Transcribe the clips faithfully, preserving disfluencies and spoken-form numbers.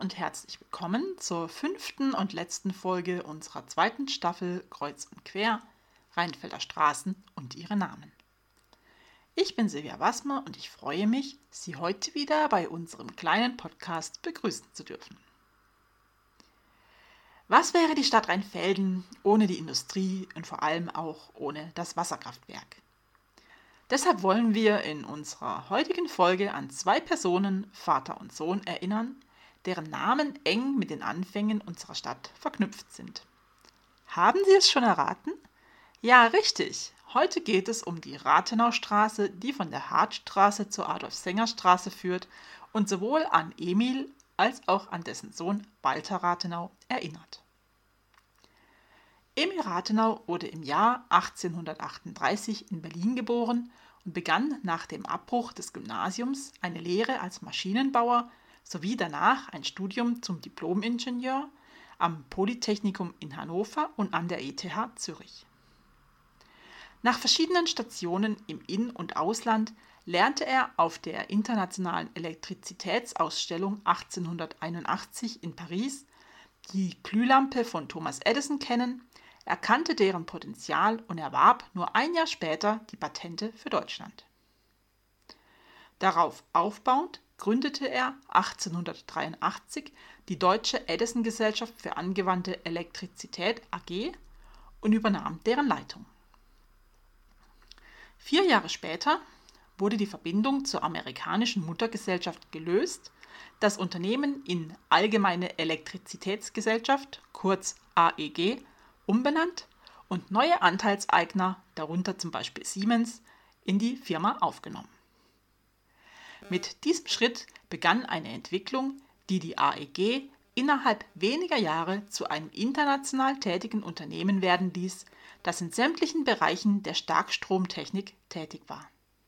und herzlich willkommen zur fünften und letzten Folge unserer zweiten Staffel Kreuz und Quer, Rheinfelder Straßen und ihre Namen. Ich bin Silvia Wassmer und ich freue mich, Sie heute wieder bei unserem kleinen Podcast begrüßen zu dürfen. Was wäre die Stadt Rheinfelden ohne die Industrie und vor allem auch ohne das Wasserkraftwerk? Deshalb wollen wir in unserer heutigen Folge an zwei Personen, Vater und Sohn, erinnern, deren Namen eng mit den Anfängen unserer Stadt verknüpft sind. Haben Sie es schon erraten? Ja, richtig. Heute geht es um die Rathenaustraße, die von der Hartstraße zur Adolf-Sänger-Straße führt und sowohl an Emil als auch an dessen Sohn Walter Rathenau erinnert. Emil Rathenau wurde im Jahr achtzehnhundertachtunddreißig in Berlin geboren und begann nach dem Abbruch des Gymnasiums eine Lehre als Maschinenbauer sowie danach ein Studium zum Diplom-Ingenieur am Polytechnikum in Hannover und an der E T H Zürich. Nach verschiedenen Stationen im In- und Ausland lernte er auf der Internationalen Elektrizitätsausstellung achtzehnhunderteinundachtzig in Paris die Glühlampe von Thomas Edison kennen, erkannte deren Potenzial und erwarb nur ein Jahr später die Patente für Deutschland. Darauf aufbauend gründete er achtzehnhundertdreiundachtzig die Deutsche Edison-Gesellschaft für angewandte Elektrizität A G und übernahm deren Leitung. Vier Jahre später wurde die Verbindung zur amerikanischen Muttergesellschaft gelöst, das Unternehmen in Allgemeine Elektrizitätsgesellschaft, kurz A E G, umbenannt und neue Anteilseigner, darunter zum Beispiel Siemens, in die Firma aufgenommen. Mit diesem Schritt begann eine Entwicklung, die die A E G innerhalb weniger Jahre zu einem international tätigen Unternehmen werden ließ, das in sämtlichen Bereichen der Starkstromtechnik tätig war.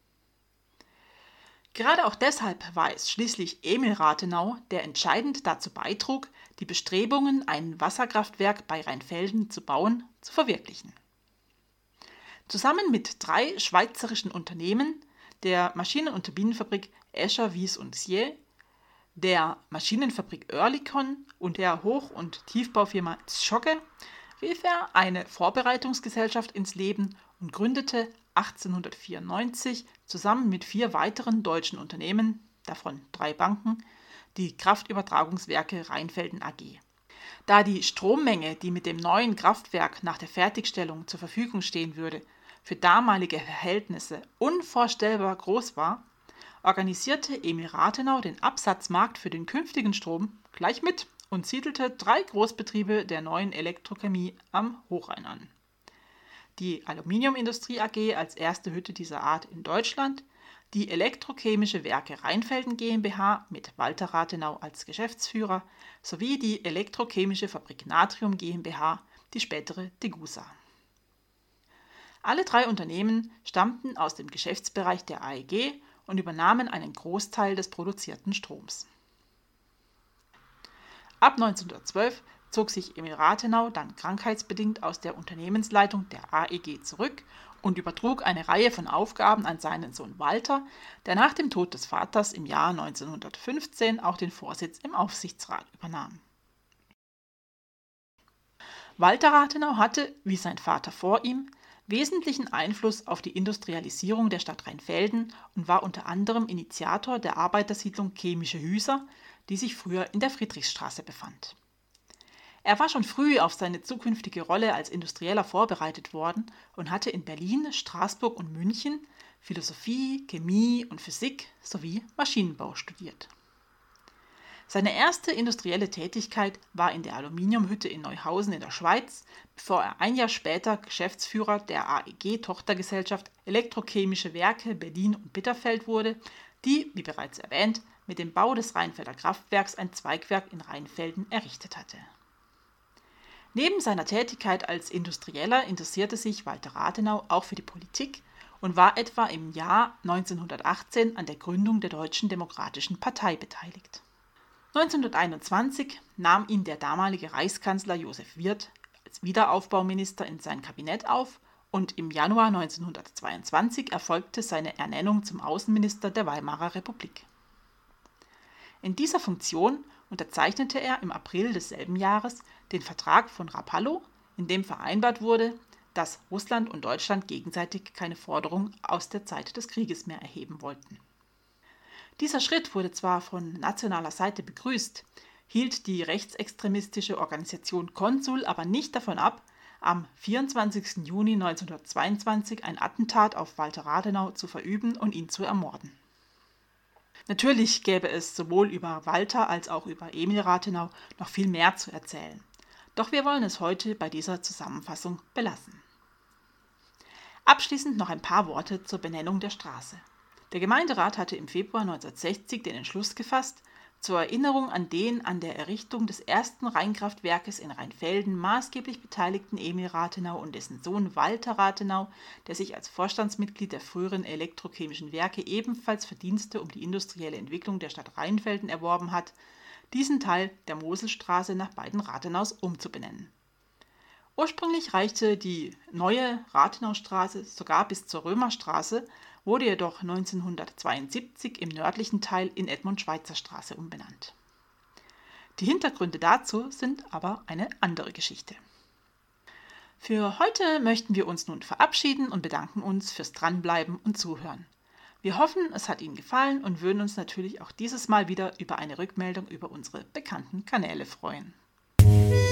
Gerade auch deshalb war es schließlich Emil Rathenau, der entscheidend dazu beitrug, die Bestrebungen, ein Wasserkraftwerk bei Rheinfelden zu bauen, zu verwirklichen. Zusammen mit drei schweizerischen Unternehmen, der Maschinen- und Turbinenfabrik Escher, Wyss und Sier, der Maschinenfabrik Oerlikon und der Hoch- und Tiefbaufirma Zschogge, rief er eine Vorbereitungsgesellschaft ins Leben und gründete achtzehnhundertvierundneunzig zusammen mit vier weiteren deutschen Unternehmen, davon drei Banken, die Kraftübertragungswerke Rheinfelden A G. Da die Strommenge, die mit dem neuen Kraftwerk nach der Fertigstellung zur Verfügung stehen würde, für damalige Verhältnisse unvorstellbar groß war, organisierte Emil Rathenau den Absatzmarkt für den künftigen Strom gleich mit und siedelte drei Großbetriebe der neuen Elektrochemie am Hochrhein an. Die Aluminiumindustrie A G als erste Hütte dieser Art in Deutschland, die Elektrochemische Werke Rheinfelden GmbH mit Walter Rathenau als Geschäftsführer sowie die Elektrochemische Fabrik Natrium GmbH, die spätere Degussa. Alle drei Unternehmen stammten aus dem Geschäftsbereich der A E G und übernahmen einen Großteil des produzierten Stroms. Ab neunzehnhundertzwölf zog sich Emil Rathenau dann krankheitsbedingt aus der Unternehmensleitung der A E G zurück und übertrug eine Reihe von Aufgaben an seinen Sohn Walter, der nach dem Tod des Vaters im Jahr neunzehnhundertfünfzehn auch den Vorsitz im Aufsichtsrat übernahm. Walter Rathenau hatte, wie sein Vater vor ihm, wesentlichen Einfluss auf die Industrialisierung der Stadt Rheinfelden und war unter anderem Initiator der Arbeitersiedlung Chemische Hüser, die sich früher in der Friedrichstraße befand. Er war schon früh auf seine zukünftige Rolle als Industrieller vorbereitet worden und hatte in Berlin, Straßburg und München Philosophie, Chemie und Physik sowie Maschinenbau studiert. Seine erste industrielle Tätigkeit war in der Aluminiumhütte in Neuhausen in der Schweiz, bevor er ein Jahr später Geschäftsführer der A E G-Tochtergesellschaft Elektrochemische Werke Berlin und Bitterfeld wurde, die, wie bereits erwähnt, mit dem Bau des Rheinfelder Kraftwerks ein Zweigwerk in Rheinfelden errichtet hatte. Neben seiner Tätigkeit als Industrieller interessierte sich Walter Rathenau auch für die Politik und war etwa im Jahr neunzehnhundertachtzehn an der Gründung der Deutschen Demokratischen Partei beteiligt. neunzehnhunderteinundzwanzig nahm ihn der damalige Reichskanzler Joseph Wirth als Wiederaufbauminister in sein Kabinett auf und im Januar neunzehnhundertzweiundzwanzig erfolgte seine Ernennung zum Außenminister der Weimarer Republik. In dieser Funktion unterzeichnete er im April desselben Jahres den Vertrag von Rapallo, in dem vereinbart wurde, dass Russland und Deutschland gegenseitig keine Forderung aus der Zeit des Krieges mehr erheben wollten. Dieser Schritt wurde zwar von nationaler Seite begrüßt, hielt die rechtsextremistische Organisation Konsul aber nicht davon ab, am vierundzwanzigsten Juni neunzehnhundertzweiundzwanzig ein Attentat auf Walter Rathenau zu verüben und ihn zu ermorden. Natürlich gäbe es sowohl über Walter als auch über Emil Rathenau noch viel mehr zu erzählen. Doch wir wollen es heute bei dieser Zusammenfassung belassen. Abschließend noch ein paar Worte zur Benennung der Straße. Der Gemeinderat hatte im Februar neunzehnhundertsechzig den Entschluss gefasst, zur Erinnerung an den an der Errichtung des ersten Rheinkraftwerkes in Rheinfelden maßgeblich beteiligten Emil Rathenau und dessen Sohn Walter Rathenau, der sich als Vorstandsmitglied der früheren elektrochemischen Werke ebenfalls Verdienste um die industrielle Entwicklung der Stadt Rheinfelden erworben hat, diesen Teil der Moselstraße nach beiden Rathenaus umzubenennen. Ursprünglich reichte die neue Rathenaustraße sogar bis zur Römerstraße, wurde jedoch neunzehnhundertzweiundsiebzig im nördlichen Teil in Edmund-Schweitzer-Straße umbenannt. Die Hintergründe dazu sind aber eine andere Geschichte. Für heute möchten wir uns nun verabschieden und bedanken uns fürs Dranbleiben und Zuhören. Wir hoffen, es hat Ihnen gefallen und würden uns natürlich auch dieses Mal wieder über eine Rückmeldung über unsere bekannten Kanäle freuen.